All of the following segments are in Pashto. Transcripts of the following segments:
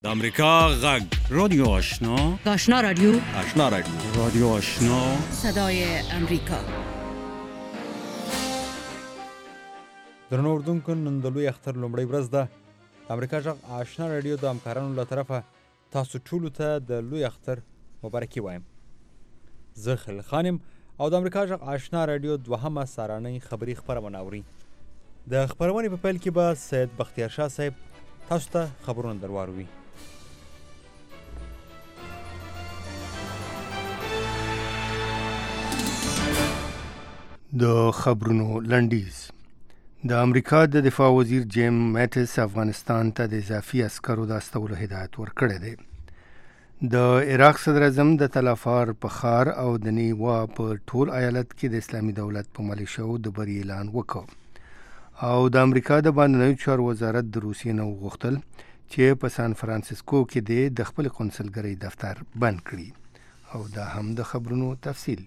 امریکا غږ رادیو آشنا، آشنا رادیو، آشنا رادیو، رادیو آشنا، صدای امریکا. درنو اردوونکو، نن د لوی اختر لومړۍ ورځ ده. امریکا غږ آشنا رادیو د همکارانو له طرفه تاسو ټولو ته د لوی اختر مبارکي وایم. زه خلیل خان یم او د امریکا غږ آشنا رادیو دوهمه سهارنۍ خبري خپرونه اورئ. د خپرونې په پیل کې به سید بختیار شاه صاحب تاسو ته خبرونه درواروي. د خبرونو لنډیز. د امریکا د دفاع وزیر جیم میټس افغانستان ته د اضافي عسکرو د استولو هدایت ورکړی دی. د عراق صدر اعظم د تلافار په ښار او د نیوا په ټول ایالت کې د اسلامي دولت په ملیشیاو د بري اعلان وکړ. او د امریکا د بهرنیو چارو وزارت د روسیې نه وغوښتل چې په سان فرانسیسکو کې د خپل قونسلګرۍ دفتر بند کړي. او دا هم د خبرونو تفصیل.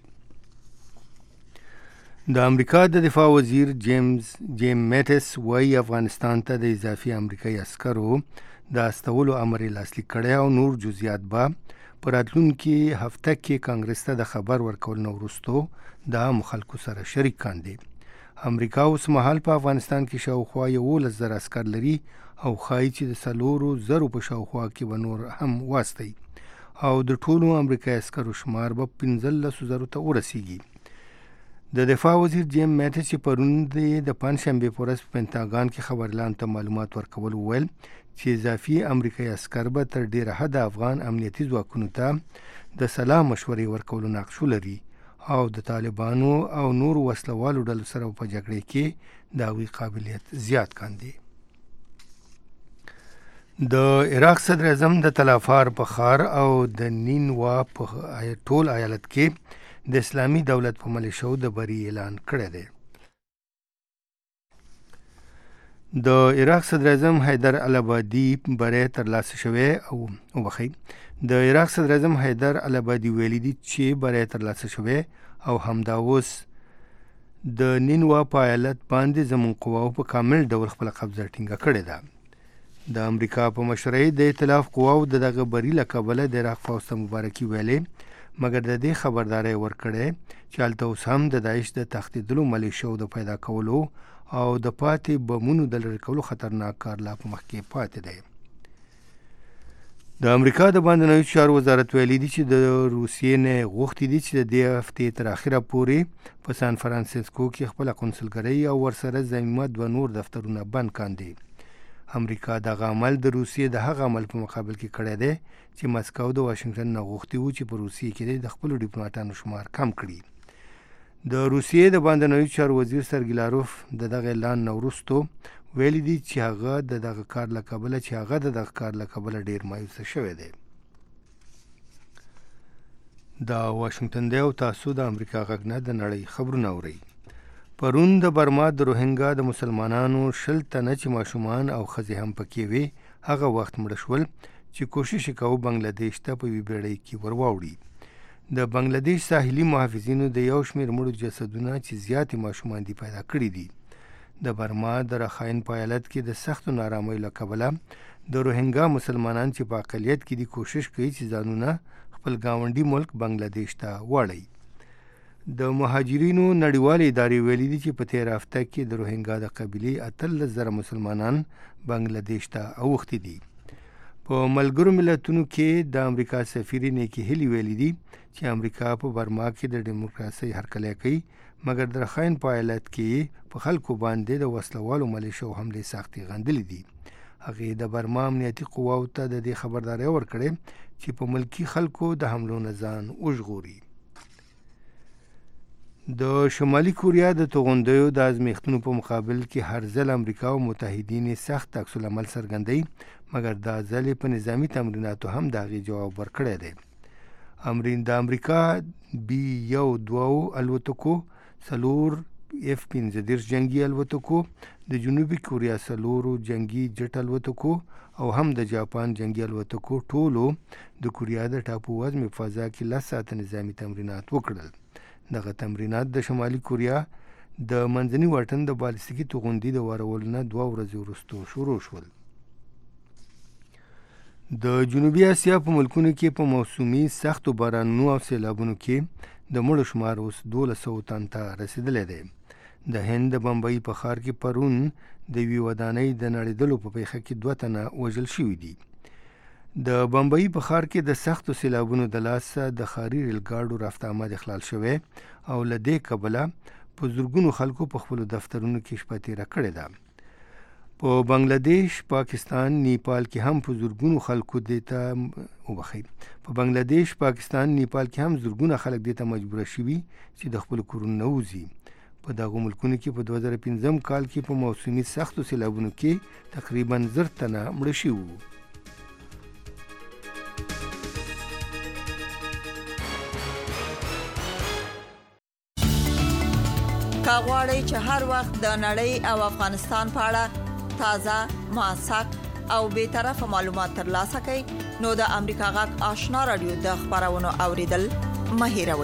د امریکا د دفاع وزیر جیم میټس وایي افغانستان ته د اضافي امریکایي عسکرو د استولو امر یې لاسلیک کړی او نور جزئیات به په راتلونکي هفته کې کانګرس ته د خبر ورکولو نه وروستو د عامو خلکو سره شریک کاندي. امریکا اوس مهال په افغانستان کې شاوخوا 11,000 عسکر لري او ښایي چې د 4,000 په شاوخوا کې به نور هم واستوي او د ټولو امریکایي عسکرو شمار به 15,000 ته ورسیږي. د دفاع وزیر جیم میټس چې پرون د پنجشنبې په ورځ په پینټاګان کې خبريالانو ته معلومات ورکول وویل چې اضافي امریکایي عسکر به تر ډیره حده افغان امنیتي ځواکونو ته د سلا مشورې ورکولو نقش ولري او د طالبانو او نور وسلوالو ډلو سره په جګړې کې د هغوی قابلیت زیات کاندي. د عراق صدر اعظم د تلافار په ښار او د نینوا په ټول ایالت کې د اسلامي دولت په ملیشیاو د بري اعلان کړی دی. د عراق صدر اعظم حیدر العبادي بری ترلاسه شوی د عراق صدر اعظم حیدر العبادي ویلي دي چې بری ترلاسه شوی او همدا اوس د نینوا په ایالت باندې زموږ قواو په کامل ډول خپل قبضه ټینګه کړې ده. د امریکا په مشرۍ د ائتلاف قواو د دغه بري له کبله د عراق پوځ ته مبارکي ویلې، مګر د دې خبرداری ورکړی چې هلته اوس هم د داعش د تښتېدلو ملیشیاو د پیدا کولو او د پاتې بمونو د لرې کولو خطرناک کار لا په مخ کې پاتې دی. د امریکا د بهرنیو چارو وزارت ویلي دي چې د روسیې نه غوښتي دي چې د دې هفتې تر اخره پورې په سان فرانسیسکو کې خپله قونسلګرۍ او ورسره ضمیمه 2 نور دفترونه بند کاندي. امریکا دغه عمل د روسیې د هغه عمل په مقابل کې کړی دی چې مسکو د واشنگټن نه غوښتي وو چې په روسیې کې د خپلو ډیپلوماټانو شمار کم کړي. د روسیې د بهرنیو چارو وزیر سرګی لاروف د دغه اعلان نه وروستو ویلي دي چې هغه د دغه کار له کبله ډیر مایوسه شوی دی. دا واشنگټن دی او تاسو د امریکا غږ نه د نړۍ خبرونه اورئ. پرون د برما د روهینګا د مسلمانانو 20 تنه چې ماشومان او ښځې هم پکې وي هغه وخت مړه شول چې کوشش کوو بنگلادیش ته په یوې بیړۍ کې ورواوړي. د بنگلادیش ساحلي محافظینو د یو شمېر مړو جسدونه چې زیاتې ماشومان دي پیدا کړي دي. د برما د رخاین په ایالت کې د سختو نارامیو له کبله د روهینګا مسلمانان چې په اقلیت کې دي کوشش کوي چې ځانونه خپل ګاونډي ملک بنگلادیش ته واړوي. د مهاجرینو نړیوالې ادارې ویلي دي چې په تېره هفته کې د روهینګا د قبیلې 18,000 مسلمانان بنگلادیش ته اوښتي دي. په ملګرو ملتونو کې د امریکا سفیر نیکی هیلی ویلي دي چې امریکا په برما کې د ډیموکراسۍ هرکلی کوي، مګر د رخاین په ایالت کې په خلکو باندې د وسلوالو ملیشیاو حملې سختې غندلې دي. هغې د برما امنیتي قواو ته د دې خبرداری ورکړې چې په ملکي خلکو د حملو نه ځان وژغوري. د شمالي کوریا د توغندیو د ازمیښتونو په مقابل کې هر ځل امریکا او متحدین سخت عکس العمل څرګندوي، مګر دا ځل په نظامی تمریناتو هم د هغې جواب ورکړی دی. د امریکا B-1-2 الوتکو، 4 F-15 جنگي الوتکو، د جنوبي کوریا 4 جنگي جټ الوتکو او هم د جاپان جنگي الوتکو ټولو د کوریا د ټاپو وزمې فضا کې 10 ساعته نظامي تمرینات وکړل. دغه تمرینات د شمالي کوریا د منځني واټن د بالستیکي توغندي د وارولو نه 2 ورځې وروسته شروع شول. د جنوبي اسیا په ملکونو کې په موسمي سختو بارانونو او سیلابونو کې د مړو شمار اوس 1200 تن ته رسیدلی دی. د هند د بمبئی په ښار کې پرون د یوې ودانۍ د نړېدلو په پیښه کې 2 تنه وژل شوي دي. د بمبئی په ښار کې د سختو سیلابونو د لاسه د ښاري ریل ګاډو رفت آمد اخلال شوی او له دې کبله په زرګونو خلکو په خپلو دفترونو کې شپه تېره کړې ده. په بنگلادیش، پاکستان، نیپال کې هم په زرګونو خلکو په بنگلادیش، پاکستان، نیپال کې هم زرګونه خلک دې ته مجبوره شوي چې د خپلو کورونو نه وځي. په دغو ملکونو کې په 2015 کال کې په موسمي سختو سیلابونو کې تقریبا 1000 تنه مړه شوي وو. که غواړئ چې هر وخت د نړۍ او افغانستان په اړه تازه، موثق او بی‌طرفه معلومات ترلاسه کړئ نو د امریکا غږ آشنا رادیو د خبرونو اوریدل مه هېروئ.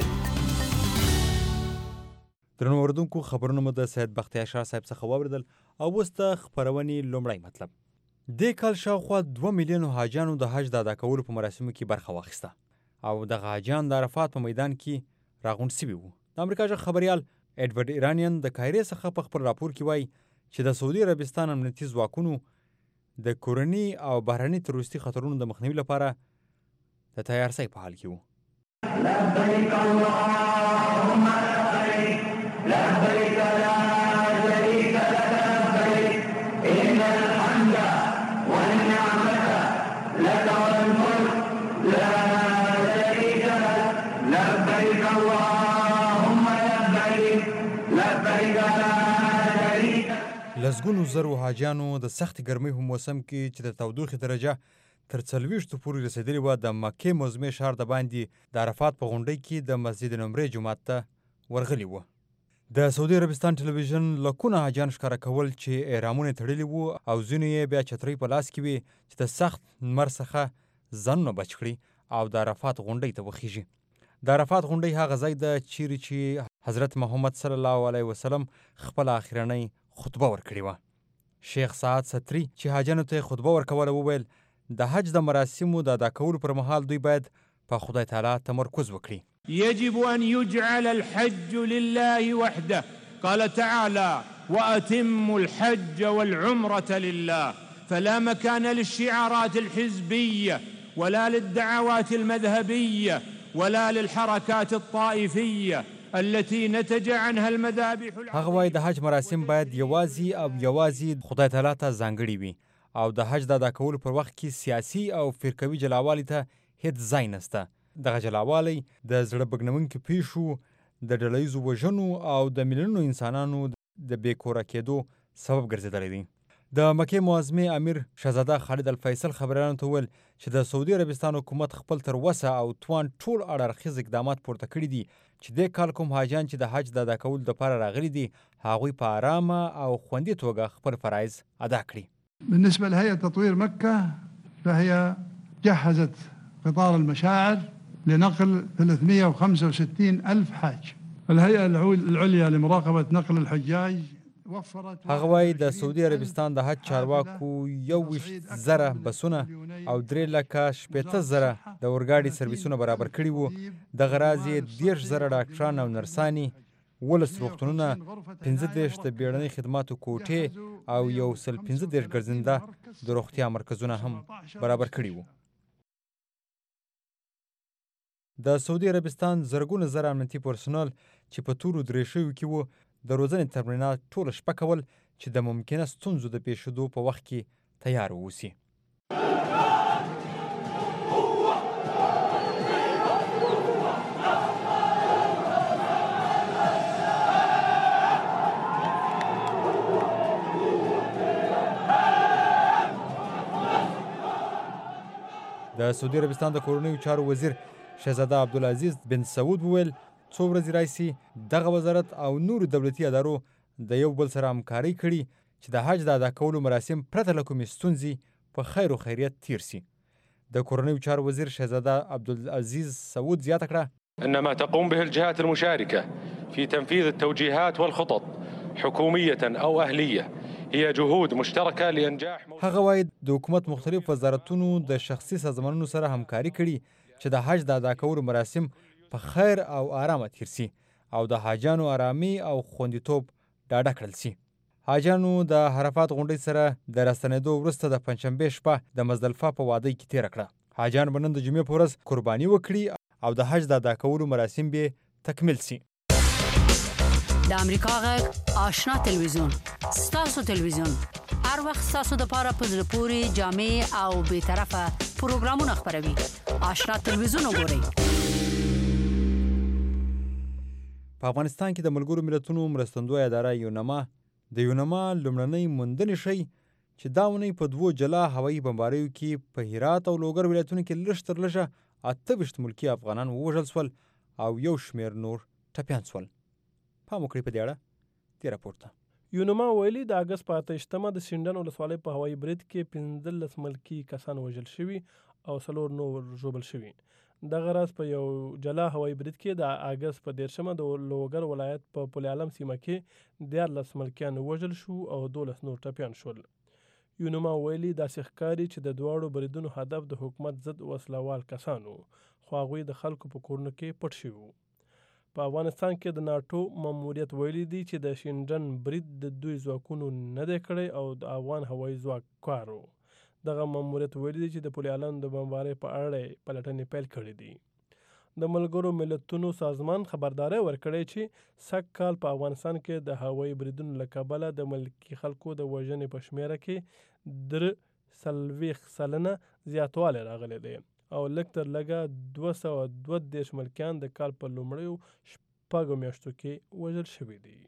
درنو اوریدونکو، خبرونه مو د سید بختیار شاه صاحب څخه واوریدل او اوس د خپرونې لومړی مطلب. دې کال شاوخوا 2 میلیونو حاجیانو د حج د ادا کولو په مراسمو کې برخه واخیسته او دغه حاجیان د عرفات په میدان کې راغونډ سوي وو. د امریکا غږ خبریال ایډورډ ایرانین د کایرې څخه په خپل راپور کې وایي چې د سعودي عربستان امنیتي ځواکونو د کورني او بهرني تروریستي خطرونو د مخنیوي لپاره د تیارسۍ په حال کې وو. لبیک اللهم لبیک لبیک لا شریک لک لبیک ان الحمد والنعمة لك والملك لا شريك لك لبیک اللهم لبیک لبیک لا شریک. لسګونو زرو حاجیانو د سخت ګرمۍ په موسم کې چې د تودوخې درجه تر 40 پورې رسېدلې وه د مکې معظمې ښار د باندې د عرفات په غونډۍ کې د مسجد نمرې جومات ته ورغلي وه. د سعودي عربستان ټلویزیون لکونه حاجیان ښکاره کول چې احرامونه یې تړلي وو او ځینو یې بیا چترۍ په لاس کې وې چې د سخت لمر څخه ځانونه بچ کړي او د عرفات غونډۍ ته وخیږي. د عرفات غونډۍ هغه ځای ده چیرې چې حضرت محمد صلی الله علیه وسلم خپل آخرنۍ خطبه ورکړې وه. شیخ سعد ستري چې حاجیانو ته خطبه ورکوله وویل د حج د مراسمو د ادا کولو پر مهال دوی باید په خدای تعالی تمرکز وکړي. يجب أن يجعل الحج لله وحده قال تعالى وأتموا الحج والعمرة لله فلا مكان للشعارات الحزبية ولا للدعوات المذهبية ولا للحركات الطائفية التي نتج عنها المذابح. هغه وایي د حج مراسم باید یوازې خدای تعالی ته ځانګړي وي او د حج د ادا کولو پر وخت کې سیاسي او فرقوي جلاوالي ته هیڅ ځای نسته. دغه جلاوالی د زړه بګنونکو پیښو، د ډلهییزو وژنو او د میلیونونو انسانانو د بې کوره کېدو سبب ګرځېدلی دی. د مکې معظمې امیر شهزاده خالد الفیصل خبریالانو ته وویل چې د سعودي عربستان حکومت خپل تر وسه او توان ټول اړخیز اقدامات پورته کړي دي چې دې کال کوم حاجیان چې د حج د ادا کولو دپاره راغلي دي هغوی په ارامه او خوندي توګه خپل فرایض ادا کړي. بالنسبة لهيئة تطوير مكة فهي جهزت قطار المشاعر لنقل 365 ألف حاج. الهيئة العليا لمراقبة نقل الحجاج وفرت. هغه وایي د سعودي عربستان د حج چارواکو 21,000 بسونه او 3,60,000 د اورګاډي سرویسونه برابر کړي وو. دغه راز یې 10,000 ډاکټران او نرسانې، 12 روغتونونه، 15 د بیړنۍ خدماتو کوټې او 115 ګرځنده د روغتیا مرکزونه هم برابر کړي وو. د سعودي عربستان زرګونه زره امنیتي پرسونل چې په تورو دریشیو کې وو د روزنې تمرینات ټوله شپه کول چې د ممکنه ستونزو د پیښېدو په وخت کې تیار واوسي. د سعودي عربستان د کورنیو چارو وزیر شهزاده عبدالعزیز بن سعود وویل څو ورځې راځي دغه وزارت او نورو دولتي ادارو د یو بل سره همکاري کړي چې د حج د ادا کولو مراسم پرته له کومې ستونزې په خیر و خیریت تیر سي. د کورنیو چارو وزیر شهزاده عبدالعزیز سعود زیاته کړه ان ما تقوم به الجهات المشاركة في تنفيذ التوجيهات والخطط حكومية أو أهلية هي جهود مشتركة لإنجاح هغه وایي د حکومت مختلف وزارتونو د شخصي سازمانونو سره همکاري کړي چې د حج د ادا کولو مراسم په خیر او آرامه تیر سي او د حاجانو آرامي او خوندیتوب ډاډه کړل سي. حاجانو د عرفات غونډۍ سره د راستنېدو وروسته د پنجشنبې شپه د مزدلفه په وادۍ کې تېره کړه. حاجان به نن د جمعې په ورځ قرباني وکړي او د حج د ادا کولو مراسم به تکمیل سي. د امریکا غږ آشنا تلویزیون ستاسو تلویزیون هر وخت ستاسو د پاره په زړه پورې جامع او به طرفه پروګرامونه خبروي. آشنا تلویزیون وګورئ. په افغانستان کې د ملګرو ملتونو مرستندویه اداره یونما د یونما لومړنۍ موندنې ښیي چې دا اونۍ په 2 جلا هوایي بمباریو کې په هرات او لوګر ولایتونو کې لږ تر لږه 28 ملکي افغانان ووژل شول او یو شمېر نور ټپیان شول. پام وکړئ په دې اړه دې راپور ته. یونما ویلي د اګست په 28مه د سینډن ولسوالۍ په هوایي برید کې 15 ملکي کسان وژل شوي او 4 نور ژوبل شوي. دغه راز په یو جلا هوایي برید کې د اګست په 13مه د لوګر ولایت په پل عالم سیمه کې 14 ملکیان وژل شو او 12 نور ټپیان شول. یونما ویلي داسې ښکاري چې د دواړو بریدونو هدف د حکومت ضد وسلوال کسانو خو هغوی د خلکو په کورونو کې پټ شوي وو. په افغانستان کې د ناټو ماموریت ویلي دی چې د شینډن برید د دوی ځواکونو نه دی کړی او د افغان هوایي ځواک کار و. دغه ماموریت ویلي دی چې د پل عالم د بمبارۍ په اړه پلټنې پیل کړي دي. د ملګرو ملتونو سازمان خبرداری ورکړی چې سږ کال په افغانستان کې د هوایي بریدونو له کبله د ملکي خلکو د وژنې په شمیره کې 40 سلنه زیاتوالی راغلی دی او لږ تر لږه 232 ملکیان د کال په لومړیو 6 میاشتو کې وژل شوي دي.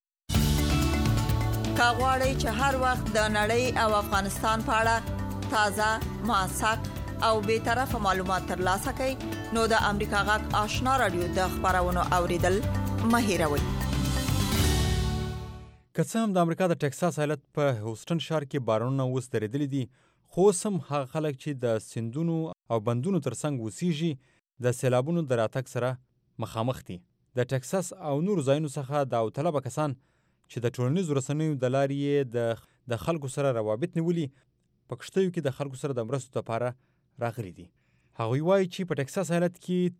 که غواړئ چې هر وخت د نړۍ او افغانستان په اړه تازه موثق او به طرفه معلومات ترلاسه کړئ نو د امریکا غږ آشنا رادیو د خبرونو اوریدل مه هېروئ. که څه هم د امریکا د ټکساس ایالت په هوسټن ښار کې بارانونه اوس درېدلي دي خو اوس هم هغه خلک چې د سیندونو او بندونو ترڅنګ اوسیږي د سیلابونو د راتګ سره مخامخ دي. د ټکساس او نورو ځایونو څخه داوطلبه کسان چې د ټولنیزو رسنیو د لارې د خلکو سره روابط نیولي په کښتیو کې د خلکو سره د مرستو لپاره راغلي دي. هغوی وایي چې په ټکساس ایالت کې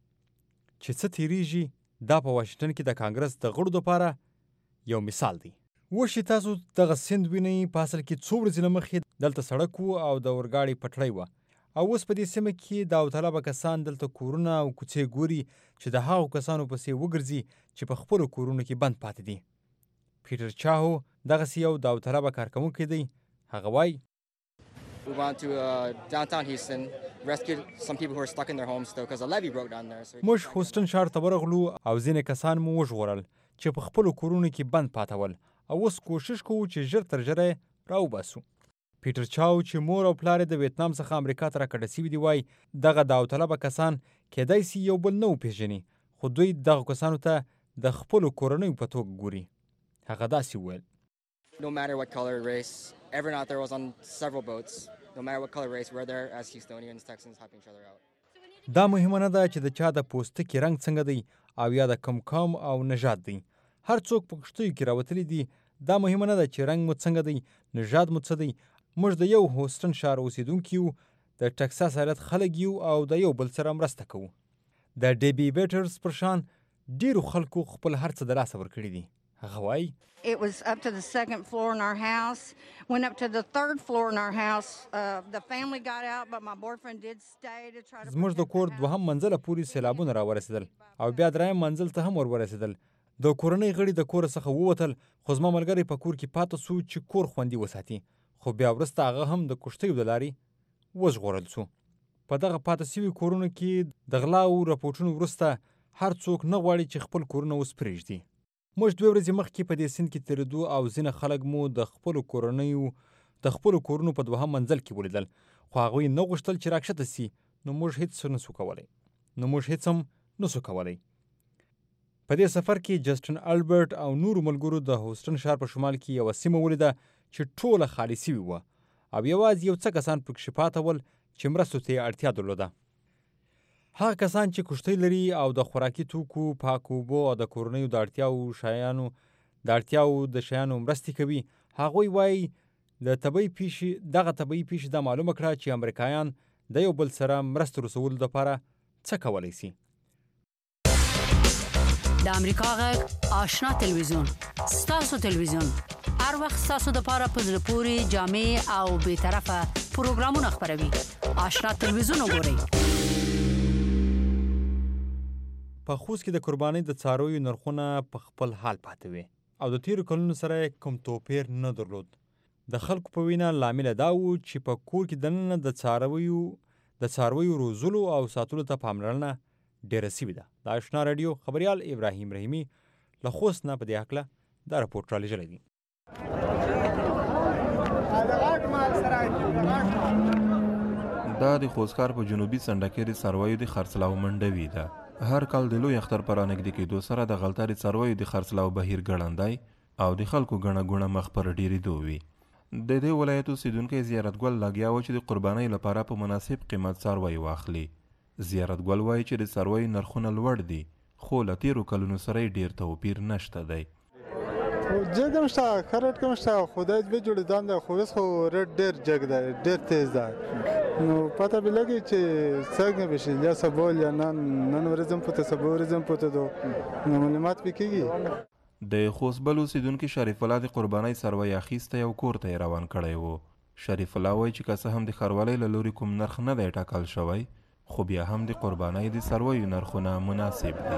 چې څه تیریږي دا په واشنګټن کې د کانګرس د غړو لپاره یو مثال دی. اوس چې تاسو دغه سیند وینئ په اصل کې څو ورځې نه مخکې دلته سړک و او د اورګاډي پټلۍ وه او اوس په دې سیمه کې داوطلبه کسان دلته کورونه او کوڅې ګوري چې د هغو کسانو پسې وګرځي چې په خپلو کورونو کې بند پاتې دي. پیټر چاهو دغسې یو داوطلبه کارکوونکی دی. هغه وایي We went to downtown Houston, rescued some people who were stuck in their homes still because a levee broke down there. موږ هوسټن ښار ته ورغلو او ځینې کسان مو وژغورل چې په خپلو کورونو کې بند پاتول او اوس کوشش کوو چې ژر تر ژره راوباسو. پیټر چاو چې مور او پلار د ویتنام څخه امریکا ته راکډه سوي دي وایي دغه داوطلبه کسان کیدای سي یو بل نه وپېژني خو دوی دغه کسانو ته د خپلو کورنیو په توګه ګوري. هغه داسې وویل No matter what color, race, everyone out there was on several boats. No matter what color, race, we're there as Houstonians, Texans, helping each other out. دا مهمه نه ده چې د چا د پوستکي رنګ څنګه دی او یا د کم قوم او نژاد دی. هر څوک په کښتیو کې راوتلي دي. دا مهمه نه ده چې رنګ مو څنګه دی، نژاد مو څه دی. موږ د یو هوسټن ښار اوسیدونکي یو، د ټکساس ایالت خلک یو او د یو بل سره مرسته کوو. د ډیبي بیټرز پر شان ډیرو خلکو خپل هر څه د لاسه ورکړي دي. هغه وایي It was up to the second floor in our house. Went up to the third floor in our house. The family got out, but my boyfriend did stay to try to. زموږ د کور دوهم منزله پورې سیلابونه راورسېدل او بیا دریم منزل ته هم ورسېدل. د کورنۍ غړي د کور څخه ووتل خو زما ملګری په کور کې پاتې سو چې کور خوندي وساتي خو بیا وروسته هغه هم د کښتیو د لارې وژغورل سو. په دغه پاتې سوي کورونو کې د غلاو رپورټونو وروسته هر څوک نه غواړي چې خپل کورونه اوس پرېږدي. موږ 2 ورځې مخکې په دې سیند کې تېرېدو او ځینې خلک مو د خپلو کورونو په دوهم منزل کې ولیدل خو هغوی نه غوښتل چې راکښته سي. نو موږ هیڅ هم نسو کولی. په دې سفر کې جسټن البرټ او نورو ملګرو د هوسټن ښار په شمال کې یوه سیمه ولیده چې ټوله خالي سوي وه او یوازې یو څه کسان پکښې پاته ول چې مرستو ته یې اړتیا درلوده. هغه کسان چې کښتۍ لري او د خوراکي توکو، پاکو اوبو او د کورنیو د اړتیاو د شیانو مرستې کوي هغوی وایي دغه طبیعي پیښې دا معلومه کړه چې امریکایان د یو بل سره مرسته رسولو لپاره څه کولی سي. د امریکا غږ آشنا تلویزیون ستاسو تلویزیون هر وخت ستاسو د لپاره په زړه پورې جامع او بې طرفه پروګرامونه خپروي. آشنا تلویزیون وګورئ. په خوست کې د قربانۍ د څارویو نرخونه په خپل حال پاتې وي او د تیرو کلونو سره کوم توپیر نه درلود. د خلکو په وینا لامل دا و چې په کور کې دننه د څارویو روزلو او ساتلو ته پاملرنه ډیره سوې ده. د آشنا راډیو خبریال ابراهیم رحیمي له خوست نه په دې هکله دا راپورټ رالیږلی دی. دا د خوستکار په جنوبي څنډه کې د څارویو د خرڅلاو منډوي ده. هر کال د لوی اختر په رانږدې کېدو سره د غلطاري څارویو د خرڅلاو بهیر ګړندی او د خلکو ګڼه ګوڼه مخ پر ډېرېدو وي. د دې ولایت اوسېدونکی زیارتګل لګیا و چې د قربانۍ لپاره په مناسب قیمت څاروی واخلي. زیارتګل وایي چې د څارویو نرخونه لوړ دي خو له تیرو کلونو سره یې ډېر توپیر نشته دی. جګ هم شته ښه ریټ هم شته خدای دې جوړېدان دی خو اوس خو ریټ ډېر جګ دی ډېر تیز دی نو پته به لګي چې څنګه به شي یا سبا یا نن ورځ هم پته سبا ورځ هم پته دو نو معلومات به کېږي. د خوست بل اوسېدونکي شریف الله د قربانۍ څاروی اخیستی او کور ته یې روان کړی و. شریف الله وایي چې که څه هم د ښاروالۍ له لوري کوم نرخ نه دی ټاکل شوی خو بیا هم د قربانۍ د څارویو نرخونه مناسب دي.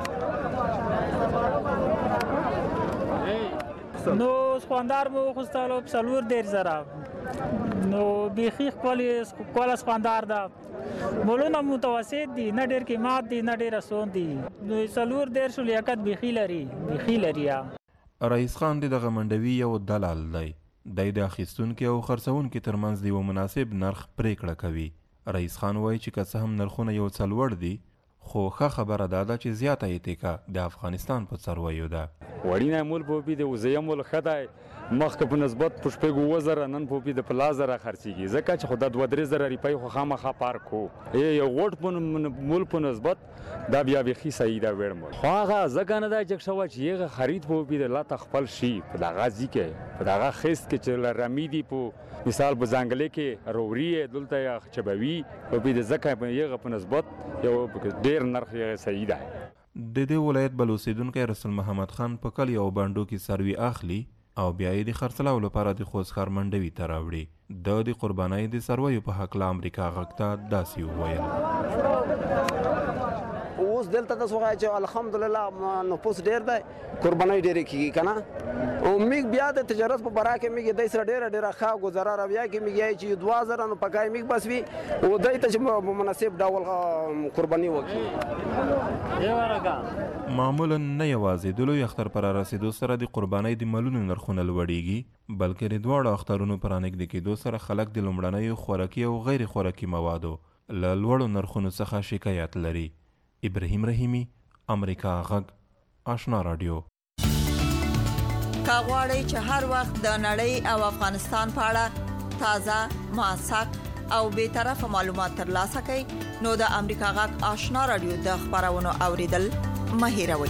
نو سخواندار مو خوستالو 40,000 نو بیخي خپل سخواندار ده مولونه متوسط دي نه ډېر قیمت دي نه ډېر اسون دي نو 40,000 لیاقت بیخي لري. رئیس خان دغه منډوي یو دلال دی. دی د اخیستونکي او خرڅونکي ترمنځ د یو مناسب نرخ پریکړه کوي. رئیس خان وایي چې که څه هم نرخونه یو څه لوړ دي خو ښه خبره دا ده چې زیاته یې ټیکه د افغانستان په څارویو ده. وړینه مول پوپی د وزیم مول ښه دی مخکې په نسبت په 7,000 نن پوپی د 50,000 خرڅېږي ځکه چې خو دا 2-3,000 روپۍ خو خامخا پارک و یو غوټ مول په نسبت دا بیا بیخي صحیح ده ویړ مول خو هغه ځکه نه دی جګ شوی چې هغه خرید پوپی د لاته خپل شي په دغه ځي کې په دغه خیست کې چې رمی دي په مثال په ځنګلې کې روري دلته یا چبوي پوپی د ځکه هغه په نسبت یو ډېر نرخ یې صحیح ده. د دې ولایت بل اوسېدونکی رسول محمد خان په کلیو او بانډو کې څاروي اخلي او بیا یې د خرڅلاو لپاره د خوستکار منډوي ته راوړي. د قربانۍ د څارویو په هکله امریکا غږ ته داسې وویل. اوس دلته تاسو وایئ چې الحمدلله نفوس ډېر دی قربانۍ ډېرې کېږي که نه او میږ بیا د تجارت په باره کې میږ دی سره ډېره ښه ګزاره رویه کې میږ یایي چې 2,000 نو پکای میږ بس وي او دی ته چې مناسب ډول قرباني وکړي. معمولا نه یوازې د لوی اختر پر رسېدو سره د قربانۍ د مالونو نرخونه لوړېږي بلکې د دواړو اخترونو پر رانږدې کېدو سره خلک د لومړنیو خوراکي او غیر خوراکي موادو له لوړو نرخونو څخه شکایت لري. ابراهیم رحیمي امریکا غږ آشنا راډیو. که غواړئ چې هر وخت د نړۍ او افغانستان په اړه تازه موثق او بې طرفه معلومات ترلاسه کړئ نو د امریکا غږ آشنا راډیو د خبرونو اوریدل مه هېروئ.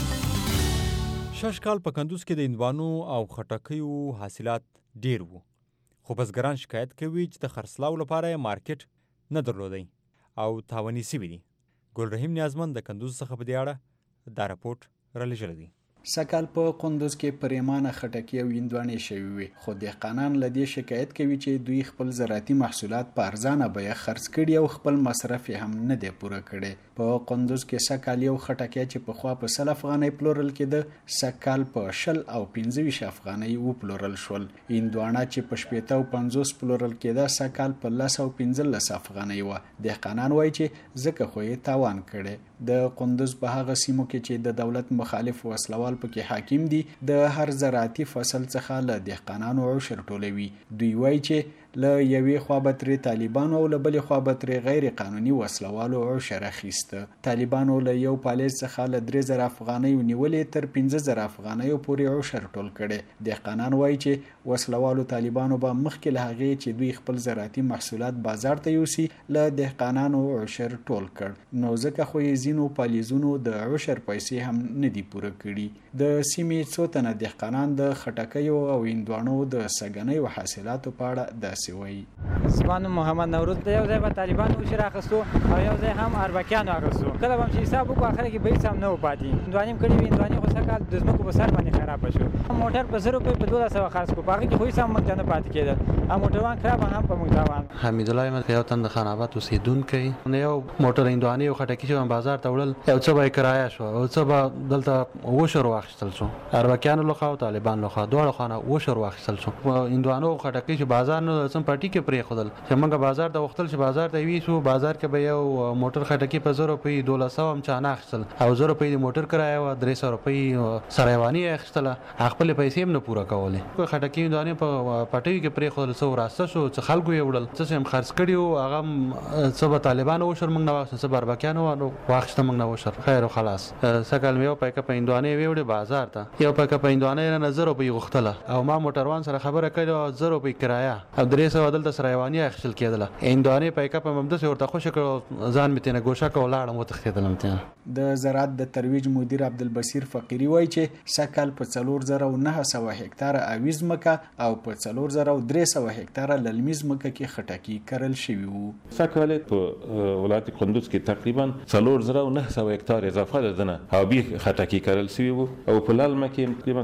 شش کال په کندوز کې د هندوانو او خټکیو حاصلات ډیر وو خو بزګران شکایت کوي چې د خرڅلاو لپاره مارکیټ نه درلودی او تاواني سوي دي. ګل رحیم نیازمند د کندوز څخه په دې اړه دا راپورټ رالیږلی دی. سکهال په کندوز کې پریمانه خټکي او هندوانې شوي وي خو دهقانان له دې شکایت کوي چې دوی خپل زراعتي محصولات په ارزانه بیه خرڅ کړي او خپل مصرف هم نه دی پوره کړی. په کندوز کې سکهال یو خټکی چې پخوا په 100 افغانۍ پلورل کېده سکهال په 20 او 25 افغانۍ وپلورل شول. هندوانه چې په 50 او 50 پلورل کېده سکهال په 10 او 15 افغانۍ وه. دهقانان وایي چې ځکه خو یې تاوان کړی. د کندوز په هغه سیمو کې چې د دولت مخالف وسلوال پکې حاکم دي د هر زراعتي فصل څخه له دهقانانو عشر ټولوي. دوی وایي چې له یوې خوا به ترې طالبانو او له بلې خوا به ترې غیر قانوني وسلوالو عشر اخیسته. طالبانو له یو پالیز څخه له 3000 افغانیو نیولې تر 15000 افغانیو پورې عشر ټول کړي. دهقانان وایي چې وسلوالو طالبانو به مخکې له هغې چې دوی خپل زراعتي محصولات بازار ته یوسي له دهقانانو عشر ټول کړ، نو ځکه خو یې ځینو پالیزونو د عشر پیسې هم نه دي پوره کړي. د سیمې څو تنه دهقانان د خټکیو او هندواڼو د سږنیو حاصلاتو په اړه داسې وایي. زما نوم محمد نوروز دی. یو ځای به طالبانو عشر اخیستو او یو ځای هم اربکیانو اخیستو. کله به هم چې حساب وکړو اخر کې به هېڅ هم نه و پاتې. هندوانې هم کړي وې، هندوانې خو سږ کال د ځمکو په سر باندې خرابه شو. موټر په 100 روپۍ په 1200 خرڅ کړو، په هغې کې خو هېڅ هم موږ ته نه پاتې کېدل. او موټروان خراب هم په موږ تاوان. حمیدالله یم، یو تن د خان آباد اوسېدونکی. یو موټر هندوانې او خټکي چې بازار ته وړل، یو څه به یې کرایه شوه او څه به دلته عشر واخیستل شو. اربکیانو لخوا او طالبان لخوا دواړو خوا نه عشر واخیستل شو. هندوانو او خټکي چې بازار نه سم پټي کې پرېښودل، چې موږ بازار ته وختل چې بازار ته ویسو، بازار کې به یو موټر خټکي په 100 روپۍ 1200 هم چا نه اخیستل او 100 روپۍ د موټر کرایه وه، 300 روپۍ سرایواني یې اخیستله، خپلې پیسې هم نه پوره کولې. خټکي هندوانې په پټیو کې پرېښودل، څه وراسته شو، څه خلکو یې وړل، څه هم خرڅ کړي وو، هغه څه به طالبانو عشر موږ نه واخیسته، څه به اربکیانو واخیسته موږ نه عشر. خیر و خلاص. سږ کال مې یو پیکه په هندوانې ویوړې بازار ته، یو پیکه په هندوانې نه 100 روپۍ غوښتله او ما موټروان سره خبره کړې 100 روپۍ کرایه او 300 دلته سرایواني اخیستل کېدله. هندوانې پیکه په همداسې ورته خوښه کړه، ځان مې ترېنه ګوښه کړه، ولاړم وتښتېدلم ترېنه. د زراعت د ترویج مدیر عبدالبصیر فقیري وایي چې سږ کال په 4900 هکتاره اویز ځمکه او په 4300 هکتاره للمي ځمکه کې خټکي کرل شوي وو. سږ کال په ولایت کندوز کې تقریبا 4900 هکتار اضافه ده دنه اوبي خټکي کرل شوي وو او په للمه کې تقریبا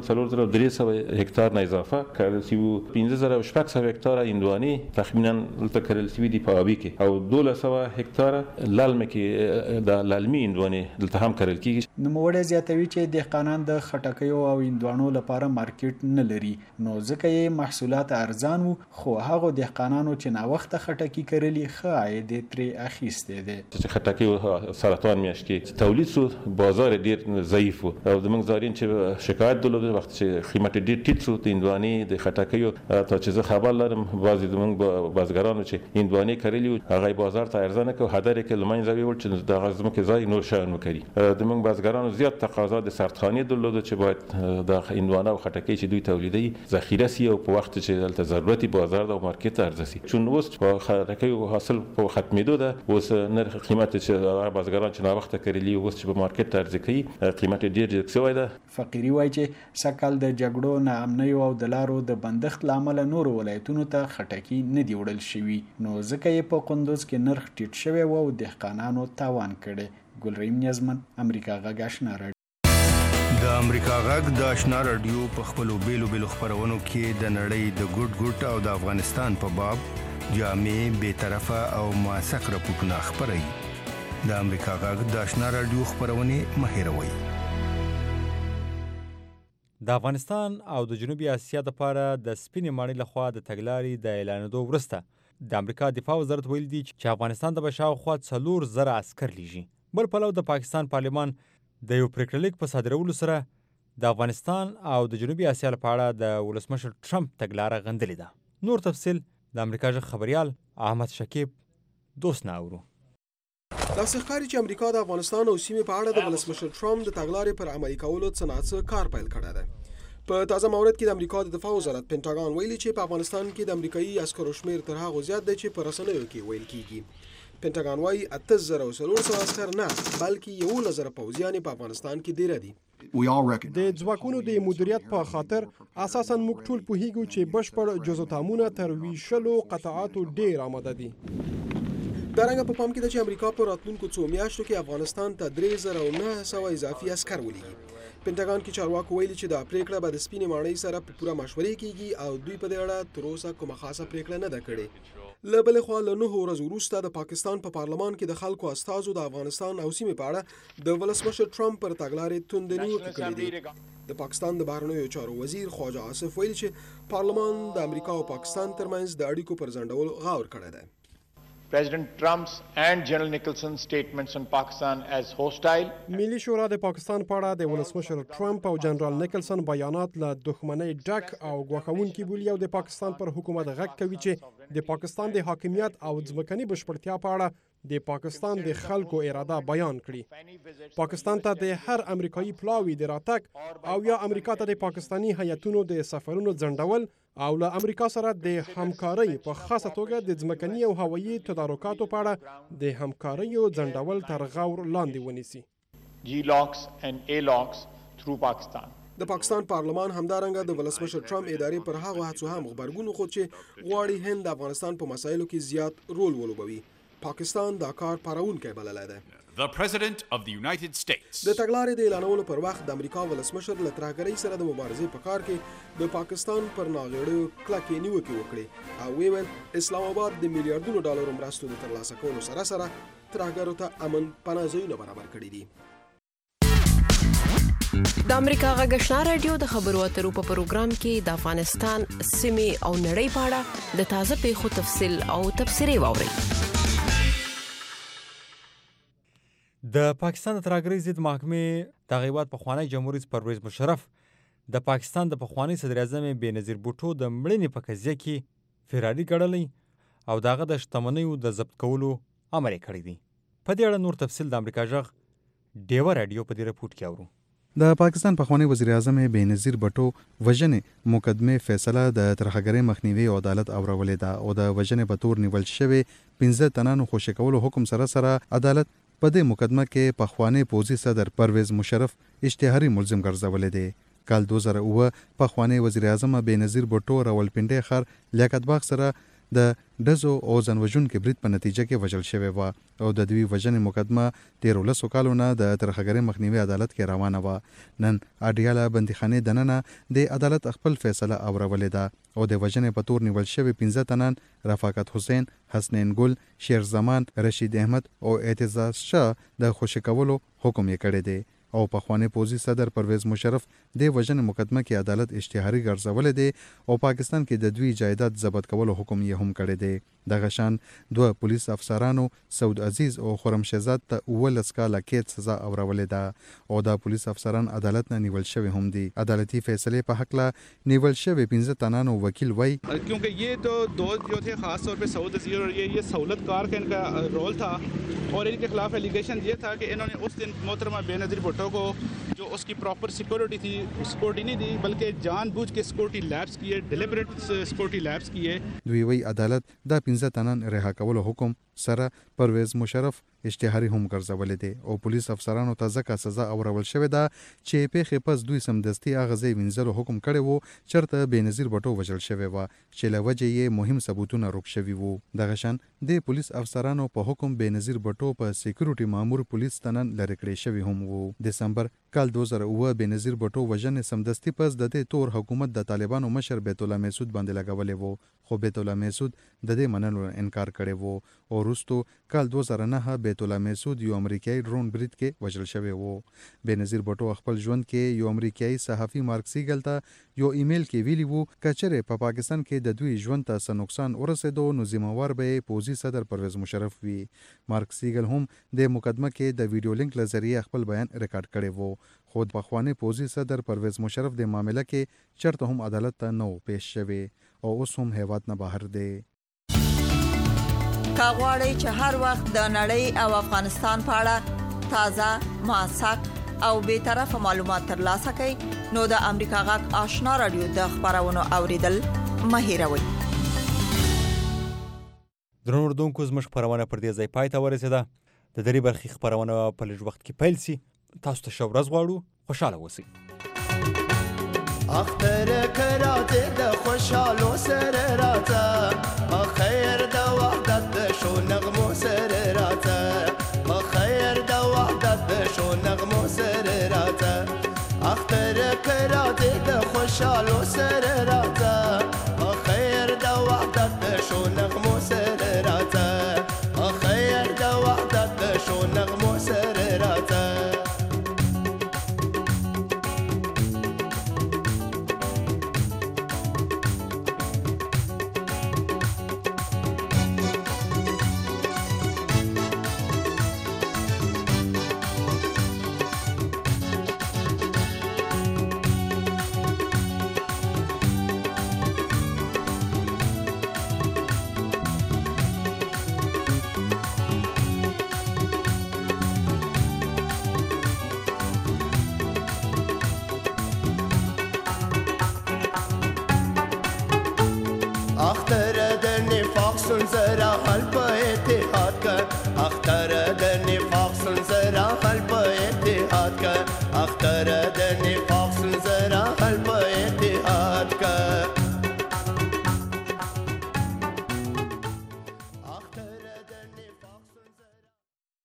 4300 هکتار نه اضافه کرل شوي وو. 15600 هکتار هندوانې تخمینا دلته کرل شوي دي په اوبي کې او 1200 هکتار للمه کې د للمي هندوانې دلته هم کرل کیږي. نوموړی زیاتوي چې دهقانان د خټکیو او هندوانو لپاره مارکیټ نه لري، نو ځکه یې محصولات ارزان وو، خو هغو دهقانانو چې ناوخته خټکي کرلي ښه عاید ترې اخیستی دی. چې خټکي سرطان میاشت کې تولید سو، بازار ډیر ضعیف و او زموږ زارین چې شکایت درلود وخت چې قیمت ډیر ټیټ سو د هندوانې د خټکیو. ته چې زه خبر لرم بعضې زموږ بازګرانو چې هندوانې کرلي وو هغه بازار ته ارزانه کړ، هدر یې کړ، له منځه ویوړ چې دغه زموږ ځای نور شیان وکړي. زموږ بازګرانو زیات تقاضا د سرطخانې درلوده چې باید د هندوانه او خټکي چې دوی تولیدوي ذخیره سي او په وخت چې دلته ضرورتي بازار او مارکیټ ته ارزسي. چون اوس په خټکیو حاصل په ختمېدو ده، اوس نرخ قیمت چې هغه بازګران چې ناوخته کرلي اوس چې په مارکیټ ته عرضه کوي قیمت ډیر جګ شوی ده. فقیري وایي چې سږ کال د جګړو، ناامنیو او د لارو د بندښت له امله نورو ولایتونو ته خټکي نه دي وړل شوي، نو ځکه یې په کندوز کې نرخ ټیټ شوی و او دهقانانو تاوان کړی. ګلرحیم نیازمن، امریکا غږ آشنا رادیو. د امریکا غږ د آشنا رادیو په خپلو بیلو خپرونو کې د نړۍ د ګوټ او د افغانستان په باب جامع، بیطرفه او موثق راپورټونه خپروي. د امریکا غږ د آشنا رادیو خپرونې مه هېروئ. د افغانستان او د جنوبي اسیا لپاره د سپینې ماڼۍ لخوا د تګلارې د اعلانېدو وروسته د امریکا دفاع وزارت ویلي دي چې افغانستان ته به شاوخوا 4,000 عسکر لیږي. بل پلو د پاکستان پارلمان د یو پریکړه لیک په صادرولو سره د افغانستان او د جنوبي اسیا لپاره د ولسمشر ټرمپ تګلاره غندلې ده. نور تفصیل د امریکا ژغ خبريال احمد شکیب دوست نه اورو. داسې ښکاري چې امریکا د افغانستان او سیمې په اړه د ولسمشر ټرمپ د تګلارې پر عملي کولو څه کار پیل کړی دی. په تازه مورد کې د امریکا د دفاع وزارت پینټاګان ویلي چې په افغانستان کې د امریکایي عسکرو شمیر تر هغه زیات دی چې په رسنیو کې ویل کیږي. پینټاګان وايي 8400 عسکر نه بلکې 11,000 پوځیان په افغانستان کې ډیر دي. د ځواکونو د مدیریت په خاطر اساساً موږ ټول پوهیږو چې بشپړ جزوتامونه تر ویشلو قطعاتو ډیر آماده دي. دارنګه په پام کې ده چې امریکا په راتلونکو څو میاشتو کې افغانستان ته 3,900 اضافي عسکر ولېږي. پینټاګان کې چارواکو ویلي چې دا پریکړه به د سپینې ماڼۍ سره په پوره مشورې کیږي او دوی په دې اړه تر اوسه کومه خاصه پریکړه نه ده کړې. له بلې خوا له 9 ورځو وروسته د پاکستان په پارلمان کې د خلکو استازو د افغانستان او سیمې په اړه د ولسمشر ټرمپ پر تګلارې توندې نیوکې کړې دي. د پاکستان د بهرنیو چارو وزیر خواجه آصف ویلي چې پارلمان د امریکا او پاکستان ترمنځ د اړیکو پر ځنډولو غور کړی دی. President Trump's and General Nicholson's statements on Pakistan as hostile. ملي شورا د پاکستان په اړه د ولسمشر ټرمپ او جنرال نیکلسن بیانات له دښمنۍ ډک او ګواښونکي بولي او د پاکستان پر حکومت غږ کوي چې د پاکستان د حاکمیت او ځمکني بشپړتیا په اړه د پاکستان د خلکو اراده بیان کړي. پاکستان ته د هر امریکایي پلاوی د راتګ او یا امریکا ته د پاکستانی هیاتونو د سفرونو ځنډول او له امریکا سره د همکارۍ په خاصه توګه د ځمکني او هوایي تدارکاتو په اړه د همکاریو ځنډول تر غور لاندې ونیسي. G-locks and A-locks through Pakistan. د پاکستان پارلمان همدارنګه د ولسمشر ټرمپ ادارې پر هغه هڅو هم غبرګون خود چې غواړي هند د افغانستان په مسایلو کې زیات رول ولوبوي. پاکستان دا کار پارونکی بللی دی. The President of the United States. د تګلارې د اعلانولو پر وخت د امریکا ولسمشر له ترهګرۍ سره د مبارزې په کار کې د پاکستان پر ناغېړیو کلکې نیوکې وکړې او ویل اسلام آباد د میلیارډونو ډالرو مرستو د ترلاسه کولو سره سره ترهګرو ته امن پناه ځایونه برابر کړي دي. د امریکا غږ آشنا رادیو د خبرو اترو په پروګرام کې د افغانستان سیمې او نړۍ په اړه د تازه پیښو تفصیل او تبصرې واورئ. د پاکستان د ترهګرۍ ضد محکمې د هیواد پخوانی جمهور رئیس پرویز مشرف د پاکستان د پخوانی صدر اعظم بېنظیر بوټو د مړینې په قضیه کې فراري ګڼلی او د هغه د شتمنیو د ضبط کولو امر یې کړی دی. په دې اړه نور تفصیل د امریکا غږ ډیوه رادیو په دې رپورټ کې اورو. د پاکستان پخوانی وزیر اعظم بېنظیر بوټو وژنې مقدمې فیصله د ترهګرۍ مخنیوي عدالت اورولې ده او د وژنې په تور نیول شوي 15 تنانو خوشي کولو حکم سره سره عدالت په دې مقدمه کې پخوانی پوزي صدر پرویز مشرف اشتهاري ملزم ګرځولې دی. کال 2009 پخوانی وزیر اعظم بېنظیر بوټو راولپنډي ښار لیاقت باغ سره د ډزو او ځانوژونکي برید په نتیجه کې وژل شوی و او د دوی وژنې مقدمه 13 کالو نه د ترهګرۍ مخنیوي عدالت کې روانه وه. نن اډیاله بندیخانې دننه د عدالت خپل فیصله اورولې ده او د وژنې په تور نیول شوي 15 تنان رفاقت حسین، حسنین ګل، شیر زمان، رشید احمد او اعتزاز شاه د خوشي کولو حکم یې کړی دی او پخوانی پوزي صدر پرویز مشرف د وژنې مقدمه کې عدالت اشتهاري ګرځولې دی او پاکستان کې د دوی جایداد ضبط کولو حکم یې هم کړی دی. دغه شان دوه پولیس افسرانو سعود عزیز او خرم شهزاد ته 19 کاله قید سزا اورولې ده او دا پولیس افسران عدالت نه نیول شوی هم دي. عدالتي فیصلې په حق لا نیول شوی 15 تنانو وکیل وای क्योंकि ये तो दो जो थे खास तौर पे सऊद अजीज और ये सहूलतकार का इनका रोल था और इनके खिलाफ एलिगेशन ये था कि इन्होंने उस दिन मोहतरमा बेनज़ीर भुट्टो को जो उसकी प्रॉपर सिक्योरिटी थी सिक्योरिटी नहीं दी बल्कि जानबूझ के सिक्योरिटी लैप्स किए, डिलिबरेट सिक्योरिटी लैप्स किए. دوی وی عدالت دا 15 تنان رها کولو حکم سره پرویز مشرف اشتهاري هم ګرځولې دي او پولیس افسرانو ته ځکه سزا اورول شوې ده چې پیښې پس دوی سمدستي هغه ځای وینځلو حکم کړی وو چېرته بېنظیر بوټو وژل شوی و چې له وجې یې مهم ثبوتونه روک شوي وو. دغه شان د پولیس افسرانو په حکم بېنظیر بوټو په سکیورټي مامور پولیس تنن لرې کړی شوی هم وو. دسمبر کال 2009 بېنظیر بوټو وژنې سمدستي پس د دې تور حکومت د طالبانو مشر بیت الله محسود باندې لګولې وو خو بیت الله محسود د دې منلو انکار کړی وو او وروستو کال 2009 بیت الله محسود یو امریکایي ډرون برید کې وژل شوی وو. بېنظیر بوټو خپل ژوند کې یو امریکایي صحافي مارک سیګل ته یو ایمیل کې ویلی وو کچره په پاکستان کې د دوی ژوند ته څه نقصان ورسېدو نو ذمہوار به پوزي صدر پرویز مشرف وي. مارک سیګل هم د مقدمه کې د ویډیو لینک له ذریعه خپل بیان ریکارډ کړی وو. خود پخوانی پوزي صدر پرویز مشرف د معاملې کې چرته هم عدالت ته نو پیش شوی او اوس هم هیواد نه بهر دی. کاغواړی چې هر وخت د نړۍ او افغانستان په اړه تازه، موثق او بیطرفه معلومات ترلاسه کړئ نو د امریکا غږ آشنا رادیو د خبرونو اوریدل مه هیروئ. درنو اردوونکو زموږ خپرونه پر دې ځای پای ته ورسېده. د درې برخې خپرونه په لږ وخت کې پیل سي. تاسو ته ښه ورځ غواړو. خوشحاله اوسئ. اختر کراته د خوشحالو سره راته خیر د وحدت د شو نغمو سره راته خیر د وحدت د شو نغمو سره راته اختر کراته د خوشحالو سره راته